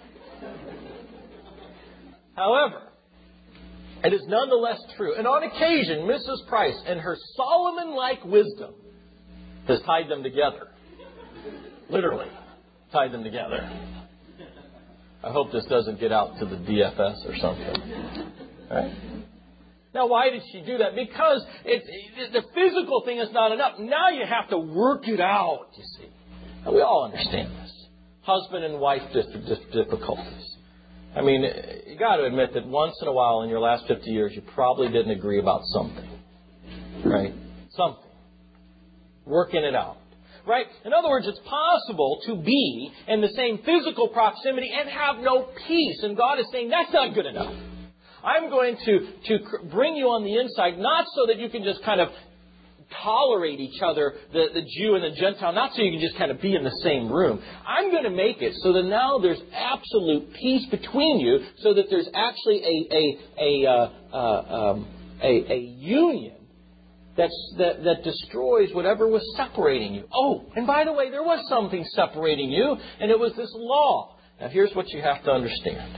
However, it is nonetheless true. And on occasion, Missus Price, in her Solomon-like wisdom, has tied them together. Literally, tied them together. I hope this doesn't get out to the D F S or something. Right? Now, why did she do that? Because it, it, the physical thing is not enough. Now you have to work it out, you see. And we all understand this. Husband and wife difficulties. I mean, you got to admit that once in a while in your last fifty years, you probably didn't agree about something. Right? Something. Working it out. Right? In other words, it's possible to be in the same physical proximity and have no peace. And God is saying, that's not good enough. I'm going to, to bring you on the inside, not so that you can just kind of tolerate each other, the, the Jew and the Gentile, not so you can just kind of be in the same room. I'm going to make it so that now there's absolute peace between you, so that there's actually a, a, a, uh, uh, um, a, a union That's, that, that destroys whatever was separating you. Oh, and by the way, there was something separating you, and it was this law. Now, here's what you have to understand.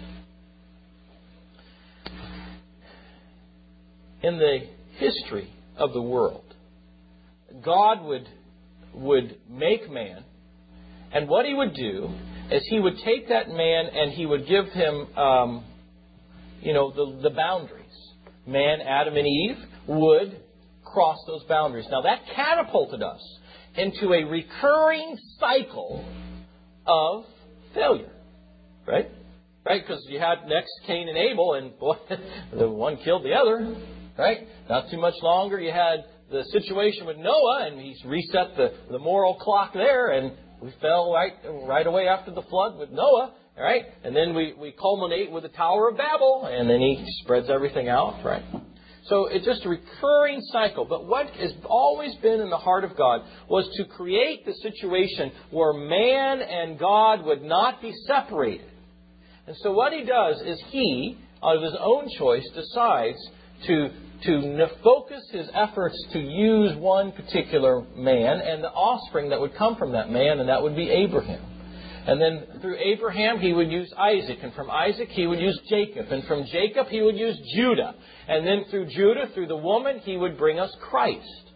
In the history of the world, God would, would make man, and what he would do is he would take that man and he would give him, um, you know, the, the boundaries. Man, Adam and Eve, would cross those boundaries. Now that catapulted us into a recurring cycle of failure. Right? Right? Because you had next Cain and Abel, and boy, the one killed the other. Right? Not too much longer, you had the situation with Noah, and he's reset the, the moral clock there, and we fell right right away after the flood with Noah. Right? And then we, we culminate with the Tower of Babel, and then he spreads everything out. Right? So it's just a recurring cycle. But what has always been in the heart of God was to create the situation where man and God would not be separated. And so what he does is he, out of his own choice, decides to, to focus his efforts to use one particular man and the offspring that would come from that man, and that would be Abraham. And then through Abraham, he would use Isaac. And from Isaac, he would use Jacob. And from Jacob, he would use Judah. And then through Judah, through the woman, he would bring us Christ.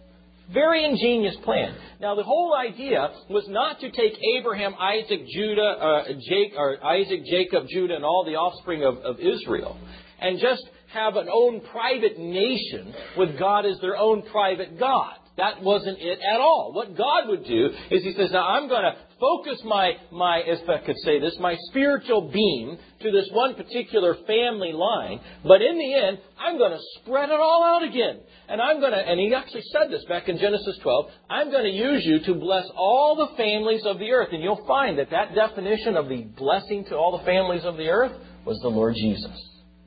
Very ingenious plan. Now, the whole idea was not to take Abraham, Isaac, Judah, uh, Jake, or Isaac, Jacob, Judah, and all the offspring of, of Israel, and just have an own private nation with God as their own private God. That wasn't it at all. What God would do is He says, now I'm going to focus my, my, if I could say this, my spiritual beam to this one particular family line. But in the end, I'm going to spread it all out again. And I'm going to, and He actually said this back in Genesis twelve, I'm going to use you to bless all the families of the earth. And you'll find that that definition of the blessing to all the families of the earth was the Lord Jesus.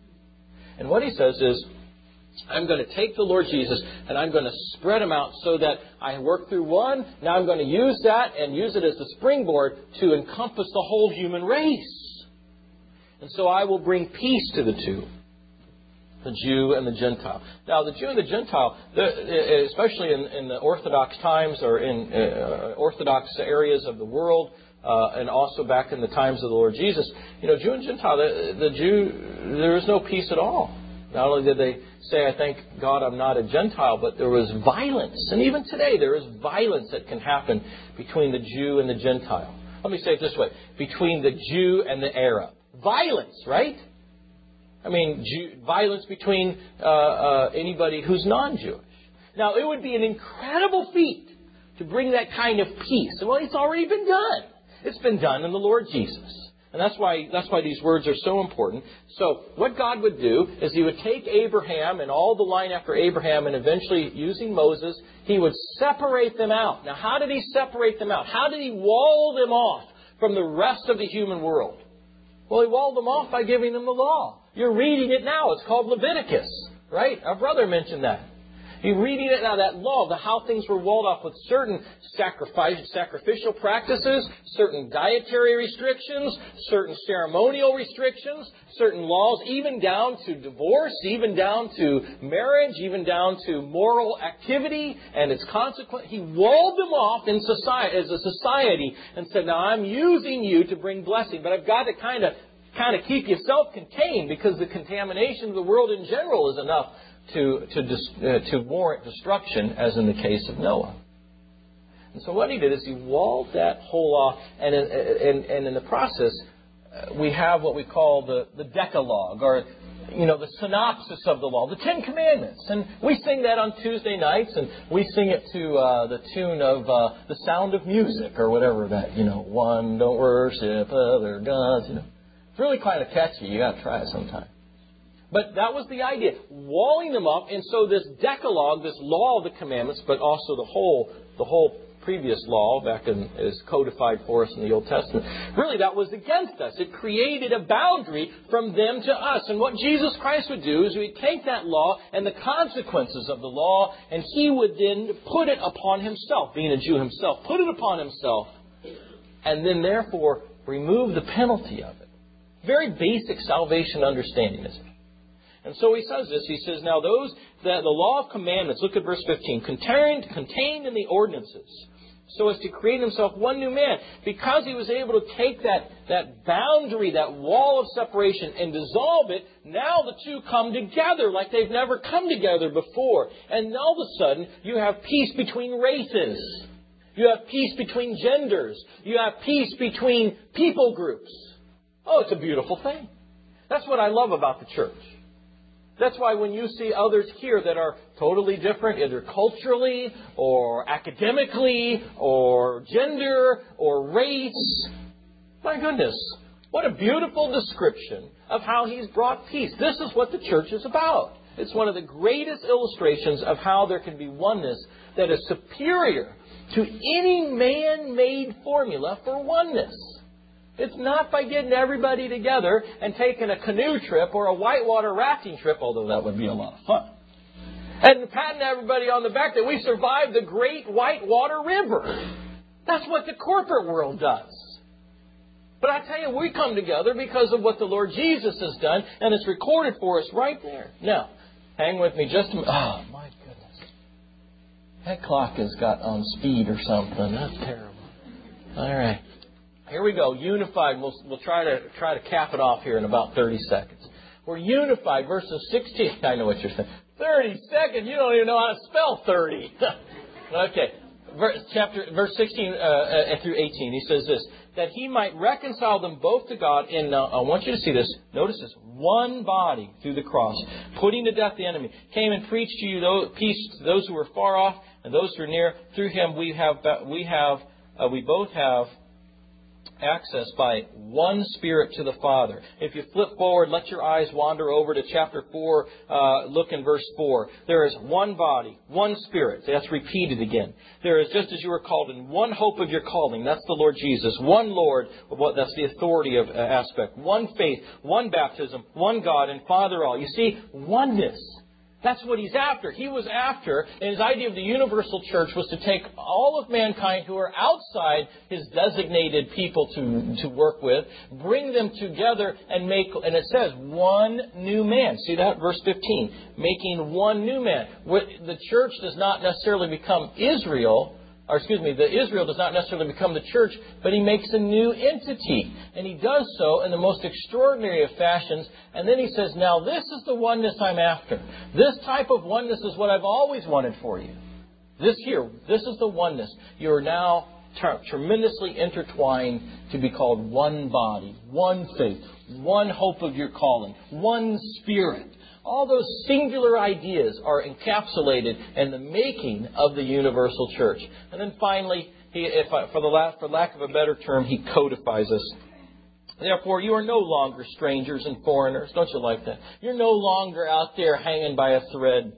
And what He says is, I'm going to take the Lord Jesus and I'm going to spread Him out so that I work through one. Now I'm going to use that and use it as the springboard to encompass the whole human race. And so I will bring peace to the two, the Jew and the Gentile. Now the Jew and the Gentile, especially in, in the Orthodox times or in uh, Orthodox areas of the world, Uh, and also back in the times of the Lord Jesus, you know, Jew and Gentile, the, the Jew, there was no peace at all. Not only did they say, I thank God I'm not a Gentile, but there was violence. And even today, there is violence that can happen between the Jew and the Gentile. Let me say it this way. Between the Jew and the Arab. Violence, right? I mean, Jew, violence between uh, uh, anybody who's non-Jewish. Now, it would be an incredible feat to bring that kind of peace. Well, it's already been done. It's been done in the Lord Jesus. And that's why that's why these words are so important. So what God would do is He would take Abraham and all the line after Abraham, and eventually, using Moses, He would separate them out. Now, how did He separate them out? How did He wall them off from the rest of the human world? Well, He walled them off by giving them the law. You're reading it now. It's called Leviticus, right? Our brother mentioned that. You're reading it now, that law, the how things were walled off with certain sacrifice, sacrificial practices, certain dietary restrictions, certain ceremonial restrictions, certain laws, even down to divorce, even down to marriage, even down to moral activity and its consequence. He walled them off in society, as a society, and said, now I'm using you to bring blessing, but I've got to kind of kind of keep you self-contained, because the contamination of the world in general is enough to to, uh, to warrant destruction, as in the case of Noah. And so what He did is He walled that whole off, and in, and, and in the process, uh, we have what we call the, the Decalogue, or, you know, the synopsis of the law, the Ten Commandments. And we sing that on Tuesday nights, and we sing it to uh, the tune of uh, The Sound of Music, or whatever that, you know, one, don't worship other gods, you know. It's really kind of catchy. You got to try it sometime. But that was the idea, walling them up. And so this Decalogue, this law of the commandments, but also the whole the whole previous law back in, is codified for us in the Old Testament. Really, that was against us. It created a boundary from them to us. And what Jesus Christ would do is He would take that law and the consequences of the law, and He would then put it upon Himself, being a Jew Himself, put it upon Himself, and then therefore remove the penalty of it. Very basic salvation understanding, isn't it? And so He says this. He says, now those, that the law of commandments, look at verse fifteen, contained, contained in the ordinances, so as to create Himself one new man. Because He was able to take that, that boundary, that wall of separation, and dissolve it, now the two come together like they've never come together before. And all of a sudden, you have peace between races. You have peace between genders. You have peace between people groups. Oh, it's a beautiful thing. That's what I love about the church. That's why when you see others here that are totally different, either culturally or academically or gender or race, my goodness, what a beautiful description of how He's brought peace. This is what the church is about. It's one of the greatest illustrations of how there can be oneness that is superior to any man-made formula for oneness. It's not by getting everybody together and taking a canoe trip or a whitewater rafting trip, although that would be a lot of fun, and patting everybody on the back that we survived the great whitewater river. That's what the corporate world does. But I tell you, we come together because of what the Lord Jesus has done, and it's recorded for us right there. Now, hang with me just a minute. Oh, my goodness. That clock has got on speed or something. That's terrible. All right. Here we go, unified. We'll, we'll try to try to cap it off here in about thirty seconds. We're unified, verses sixteen. I know what you're saying. thirty seconds? You don't even know how to spell thirty. Okay. Verse, chapter, verse sixteen uh, through eighteen, he says this, that he might reconcile them both to God in, uh, I want you to see this, notice this, one body through the cross, putting to death the enemy, came and preached to you those, peace to those who were far off and those who are near. Through him we have, we have, uh, we both have access by one Spirit to the Father. If you flip forward, let your eyes wander over to chapter four, uh, look in verse four. There is one body, one Spirit. That's repeated again. There is, just as you were called in one hope of your calling. That's the Lord Jesus. One Lord, that's the authority of uh, aspect. One faith, one baptism, one God and Father all. You see, oneness. That's what He's after. He was after, and His idea of the universal church was to take all of mankind who are outside His designated people to, to work with, bring them together and make, and it says, one new man. See that? Verse fifteen. Making one new man. The church does not necessarily become Israel, or excuse me, the Israel does not necessarily become the church, but He makes a new entity. And He does so in the most extraordinary of fashions. And then He says, now this is the oneness I'm after. This type of oneness is what I've always wanted for you. This here, this is the oneness. You're now ter- tremendously intertwined to be called one body, one faith, one hope of your calling, one Spirit. All those singular ideas are encapsulated in the making of the universal church. And then finally, he, if I, for the last, for lack of a better term, He codifies us. Therefore, you are no longer strangers and foreigners. Don't you like that? You're no longer out there hanging by a thread.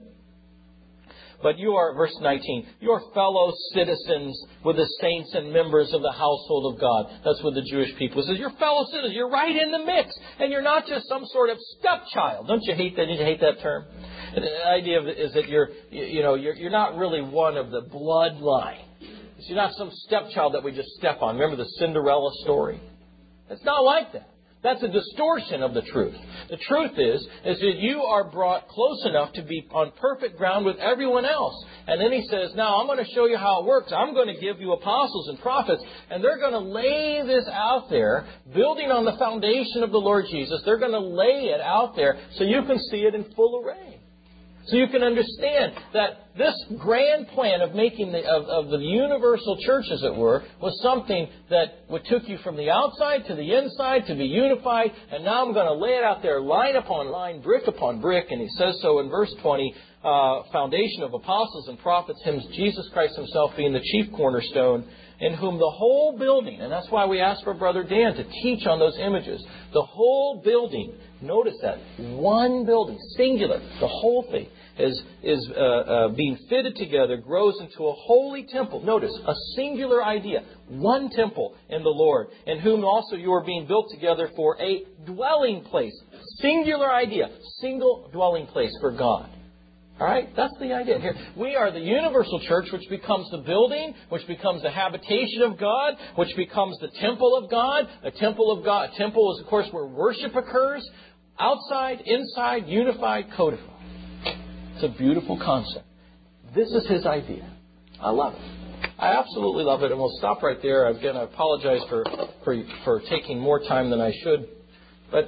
But you are, verse nineteen, you are fellow citizens with the saints and members of the household of God. That's what the Jewish people says. You're fellow citizens. You're right in the mix. And you're not just some sort of stepchild. Don't you hate that? Did you hate that term? The idea of it is that you're, you know, you're, you're not really one of the bloodline. You're not some stepchild that we just step on. Remember the Cinderella story? It's not like that. That's a distortion of the truth. The truth is, is that you are brought close enough to be on perfect ground with everyone else. And then He says, now I'm going to show you how it works. I'm going to give you apostles and prophets, and they're going to lay this out there, building on the foundation of the Lord Jesus. They're going to lay it out there so you can see it in full array. So you can understand that this grand plan of making the, of, of the universal church, as it were, was something that would took you from the outside to the inside to be unified. And now I'm going to lay it out there line upon line, brick upon brick. And He says so in verse twenty, uh, foundation of apostles and prophets, Him, Jesus Christ Himself being the chief cornerstone, in whom the whole building, and that's why we asked for Brother Dan to teach on those images, the whole building, notice that, one building, singular, the whole thing, is, is uh, uh, being fitted together, grows into a holy temple. Notice, a singular idea, one temple in the Lord, in whom also you are being built together for a dwelling place. Singular idea, single dwelling place for God. All right? That's the idea here. We are the universal church, which becomes the building, which becomes the habitation of God, which becomes the temple of God. A temple of God. A temple is, of course, where worship occurs. Outside, inside, unified, codified. It's a beautiful concept. This is His idea. I love it. I absolutely love it. And we'll stop right there. Again, I apologize for, for, for taking more time than I should. But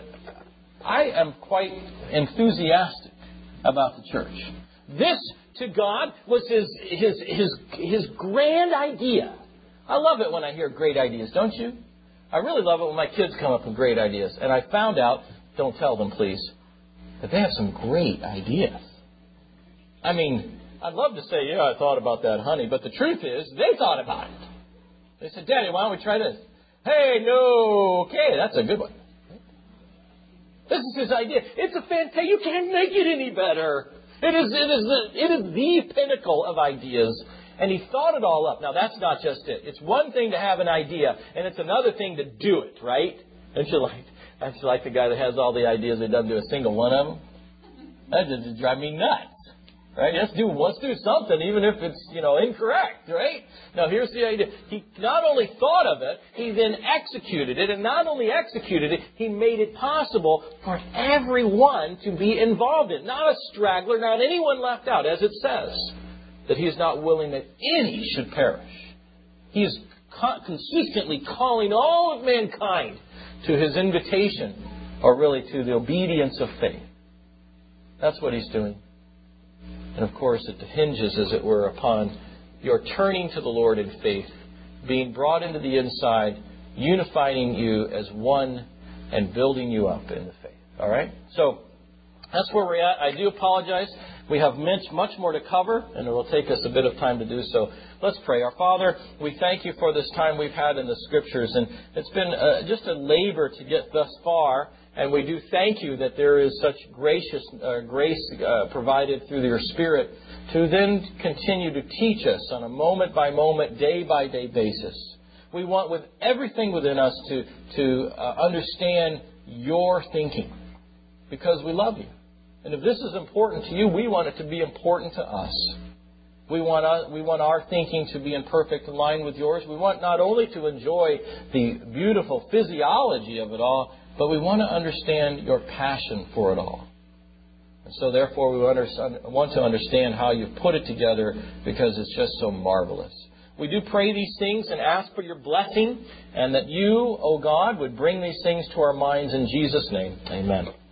I am quite enthusiastic about the church. This, to God, was his, his, his, his grand idea. I love it when I hear great ideas, don't you? I really love it when my kids come up with great ideas. And I found out, don't tell them please, that they have some great ideas. I mean, I'd love to say, yeah, I thought about that, honey. But the truth is, they thought about it. They said, Daddy, why don't we try this? Hey, no, okay, that's a good one. This is his idea. It's a fantastic. You can't make it any better. It is, it is the, it is the pinnacle of ideas. And he thought it all up. Now, that's not just it. It's one thing to have an idea, and it's another thing to do it, right? Don't you like, don't you like the guy that has all the ideas and doesn't do a single one of them? That just drives me nuts. Right? Let's do, let's do something, even if it's, you know, incorrect, right? Now, here's the idea. He not only thought of it, he then executed it. And not only executed it, he made it possible for everyone to be involved in. Not a straggler, not anyone left out, as it says. That he is not willing that any should perish. He is consistently calling all of mankind to his invitation, or really to the obedience of faith. That's what he's doing. And of course, it hinges, as it were, upon you're turning to the Lord in faith, being brought into the inside, unifying you as one and building you up in the faith. All right? So that's where we're at. I do apologize. We have much more to cover, and it will take us a bit of time to do so. Let's pray. Our Father, we thank you for this time we've had in the Scriptures, and it's been uh, just a labor to get thus far, and we do thank you that there is such gracious uh, grace uh, provided through your Spirit to then continue to teach us on a moment-by-moment, day-by-day basis. We want with everything within us to, to uh, understand your thinking, because we love you. And if this is important to you, we want it to be important to us. We want our, we want our thinking to be in perfect line with yours. We want not only to enjoy the beautiful physiology of it all, but we want to understand your passion for it all. And so therefore we want to understand how you've put it together, because it's just so marvelous. We do pray these things and ask for your blessing, and that you, O God, would bring these things to our minds in Jesus' name. Amen.